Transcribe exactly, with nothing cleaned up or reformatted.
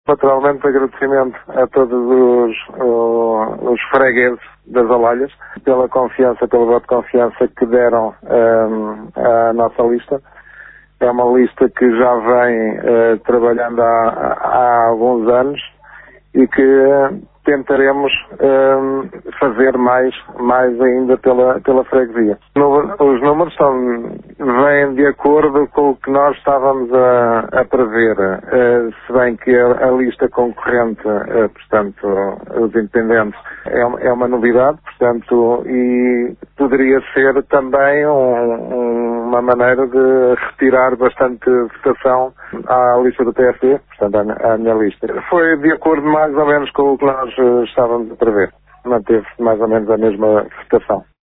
Naturalmente, agradecimento a todos os, uh, os fregueses das Alalhas pela confiança, pelo voto de confiança que deram um, à nossa lista. É uma lista que já vem uh, trabalhando há, há alguns anos e que uh, tentaremos uh, fazer mais, mais ainda pela, pela freguesia. No, os números são, vêm de acordo com o que nós estávamos a, a prever, uh, se bem que a, a lista concorrente, uh, portanto, os independentes, é uma, é uma novidade, portanto, e poderia ser também um, um uma maneira de retirar bastante votação à lista do P S D, portanto, à, à minha lista. Foi de acordo mais ou menos com o que nós uh, estávamos a prever. Manteve-se mais ou menos a mesma votação.